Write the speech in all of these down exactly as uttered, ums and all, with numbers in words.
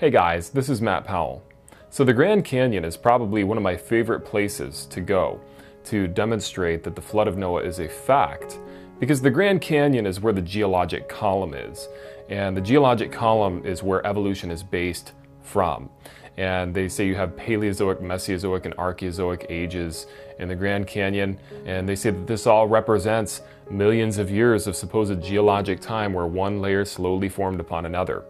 Hey guys, this is Matt Powell. So the Grand Canyon is probably one of my favorite places to go to demonstrate that the flood of Noah is a fact, because the Grand Canyon is where the geologic column is, and the geologic column is where evolution is based from. And they say you have Paleozoic, Mesozoic, and Archaeozoic ages in the Grand Canyon, and they say that this all represents millions of years of supposed geologic time where one layer slowly formed upon another.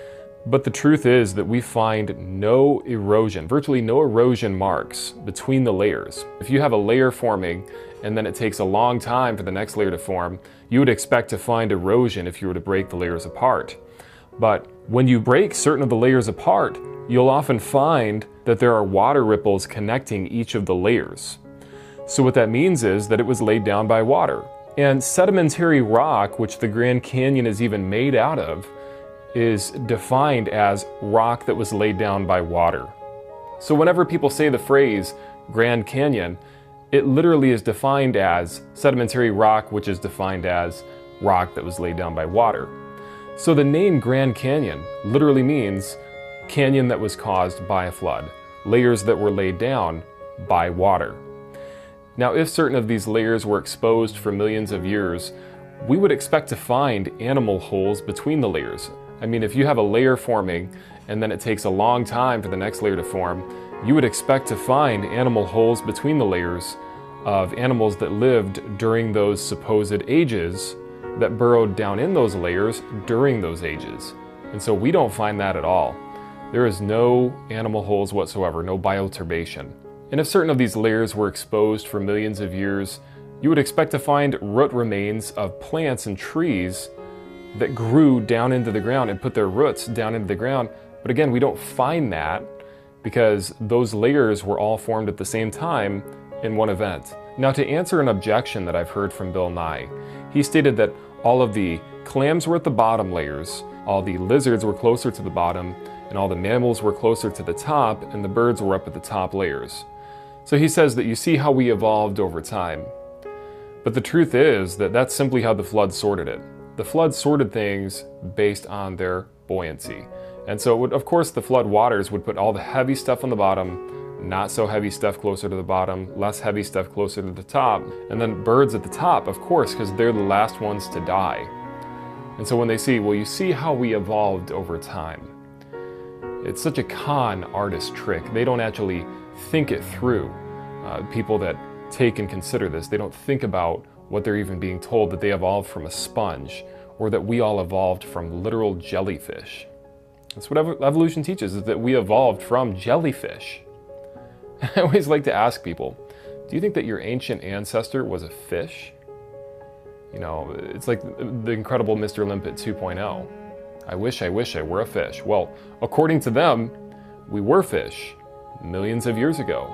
But the truth is that we find no erosion, virtually no erosion marks between the layers. If you have a layer forming and then it takes a long time for the next layer to form, you would expect to find erosion if you were to break the layers apart. But when you break certain of the layers apart, you'll often find that there are water ripples connecting each of the layers. So what that means is that it was laid down by water. And sedimentary rock, which the Grand Canyon is even made out of, is defined as rock that was laid down by water. So whenever people say the phrase Grand Canyon, it literally is defined as sedimentary rock, which is defined as rock that was laid down by water. So the name Grand Canyon literally means canyon that was caused by a flood, layers that were laid down by water. Now, if certain of these layers were exposed for millions of years, we would expect to find animal holes between the layers. I mean, if you have a layer forming and then it takes a long time for the next layer to form, you would expect to find animal holes between the layers of animals that lived during those supposed ages that burrowed down in those layers during those ages. And so we don't find that at all. There is no animal holes whatsoever, no bioturbation. And if certain of these layers were exposed for millions of years, you would expect to find root remains of plants and trees that grew down into the ground and put their roots down into the ground. But again, we don't find that because those layers were all formed at the same time in one event. Now, to answer an objection that I've heard from Bill Nye, he stated that all of the clams were at the bottom layers, all the lizards were closer to the bottom, and all the mammals were closer to the top, and the birds were up at the top layers. So he says that you see how we evolved over time. But the truth is that that's simply how the flood sorted it. The flood sorted things based on their buoyancy. And so, it would, of course, the flood waters would put all the heavy stuff on the bottom, not so heavy stuff closer to the bottom, less heavy stuff closer to the top, and then birds at the top, of course, because they're the last ones to die. And so when they see, well, you see how we evolved over time. It's such a con artist trick. They don't actually think it through. Uh, people that take and consider this, they don't think about what they're even being told, that they evolved from a sponge, or that we all evolved from literal jellyfish. That's what ev- evolution teaches, is that we evolved from jellyfish. I always like to ask people, do you think that your ancient ancestor was a fish? You know, it's like the incredible Mister Limpet two point oh. I wish, I wish I were a fish. Well, according to them, we were fish millions of years ago.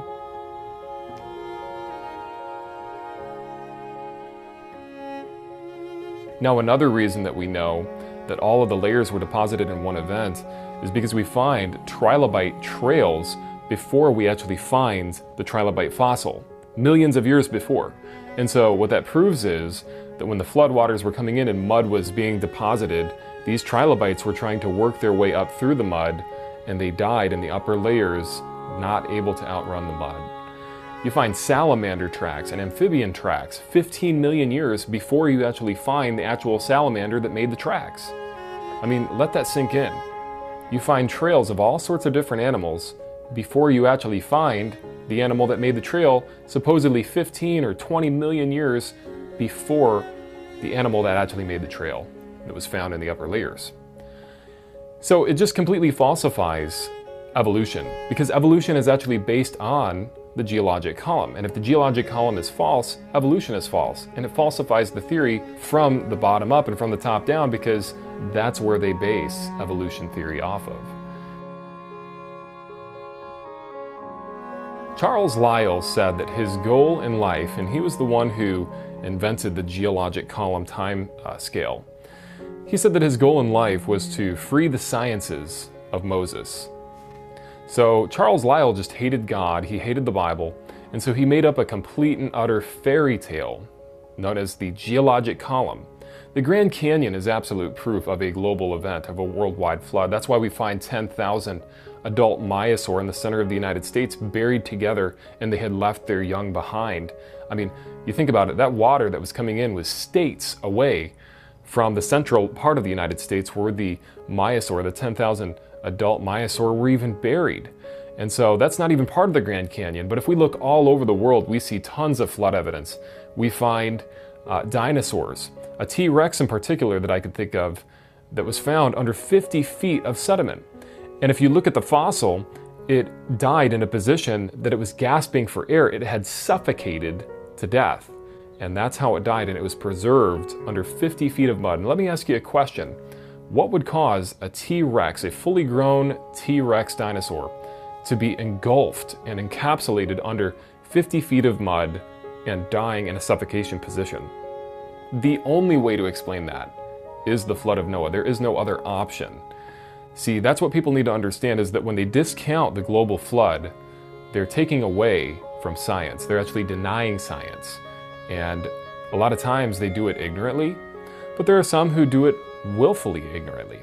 Now, another reason that we know that all of the layers were deposited in one event is because we find trilobite trails before we actually find the trilobite fossil, millions of years before. And so what that proves is that when the floodwaters were coming in and mud was being deposited, these trilobites were trying to work their way up through the mud, and they died in the upper layers, not able to outrun the mud. You find salamander tracks and amphibian tracks fifteen million years before you actually find the actual salamander that made the tracks. I mean, let that sink in. You find trails of all sorts of different animals before you actually find the animal that made the trail, supposedly fifteen or twenty million years before the animal that actually made the trail that was found in the upper layers. So it just completely falsifies evolution, because evolution is actually based on the geologic column. And if the geologic column is false, evolution is false. And it falsifies the theory from the bottom up and from the top down, because that's where they base evolution theory off of. Charles Lyell said that his goal in life, and he was the one who invented the geologic column time uh, scale, he said that his goal in life was to free the sciences of Moses. So Charles Lyell just hated God, he hated the Bible, and so he made up a complete and utter fairy tale known as the geologic column The Grand Canyon is absolute proof of a global event, of a worldwide flood. That's why we find ten thousand adult maiasaur in the center of the United States buried together, and they had left their young behind. I mean, you think about it, that water that was coming in was states away from the central part of the United States where the maiasaur, the ten thousand adult maiasaur, were even buried. And so that's not even part of the Grand Canyon. But if we look all over the world, we see tons of flood evidence. We find uh, dinosaurs, a T-Rex in particular that I could think of, that was found under fifty feet of sediment. And if you look at the fossil, it died in a position that it was gasping for air. It had suffocated to death. And that's how it died, and it was preserved under fifty feet of mud. And let me ask you a question. What would cause a T-Rex, a fully grown T-Rex dinosaur, to be engulfed and encapsulated under fifty feet of mud and dying in a suffocation position? The only way to explain that is the flood of Noah. There is no other option. See, that's what people need to understand, is that when they discount the global flood, they're taking away from science. They're actually denying science. And a lot of times they do it ignorantly, but there are some who do it willfully ignorantly.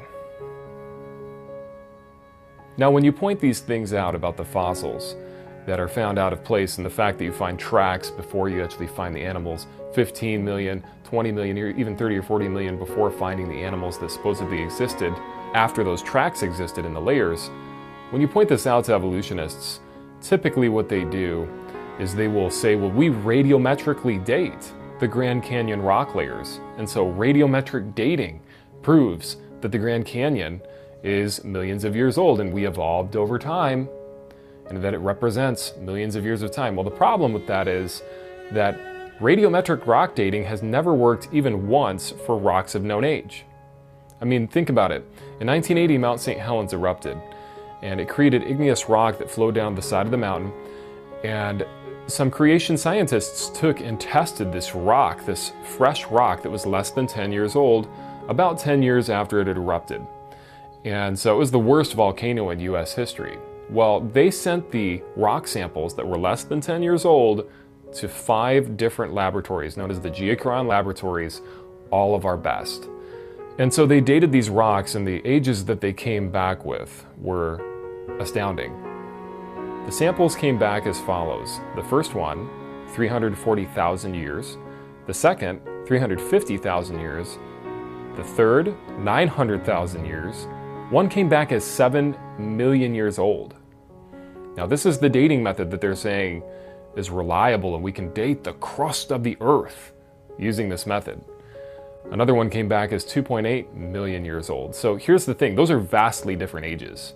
Now, when you point these things out about the fossils that are found out of place, and the fact that you find tracks before you actually find the animals, fifteen million, twenty million, even thirty or forty million before finding the animals that supposedly existed after those tracks existed in the layers, when you point this out to evolutionists, typically what they do is they will say, well, we radiometrically date the Grand Canyon rock layers. And so radiometric dating proves that the Grand Canyon is millions of years old and we evolved over time, and that it represents millions of years of time. Well, the problem with that is that radiometric rock dating has never worked even once for rocks of known age. I mean, think about it. In nineteen eighty, Mount Saint Helens erupted, and it created igneous rock that flowed down the side of the mountain, and some creation scientists took and tested this rock, this fresh rock that was less than ten years old, about ten years after it had erupted. And so it was the worst volcano in U S history. Well, they sent the rock samples that were less than ten years old to five different laboratories known as the Geochron laboratories, all of our best. And so they dated these rocks, and the ages that they came back with were astounding. The samples came back as follows. The first one, three hundred forty thousand years. The second, three hundred fifty thousand years. The third, nine hundred thousand years. One came back as seven million years old. Now, this is the dating method that they're saying is reliable, and we can date the crust of the Earth using this method. Another one came back as two point eight million years old. So here's the thing, those are vastly different ages.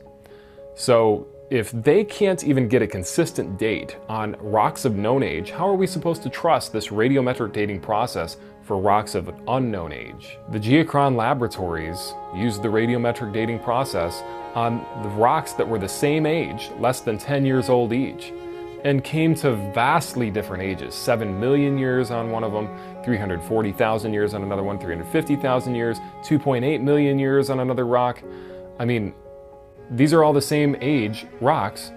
So if they can't even get a consistent date on rocks of known age, how are we supposed to trust this radiometric dating process for rocks of unknown age? The Geochron laboratories used the radiometric dating process on the rocks that were the same age, less than ten years old each, and came to vastly different ages. seven million years on one of them, three hundred forty thousand years on another one, three hundred fifty thousand years, two point eight million years on another rock. I mean, these are all the same age rocks,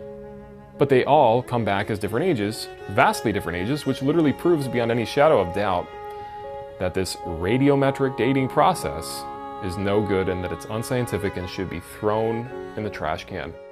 but they all come back as different ages, vastly different ages, which literally proves beyond any shadow of doubt that this radiometric dating process is no good and that it's unscientific and should be thrown in the trash can.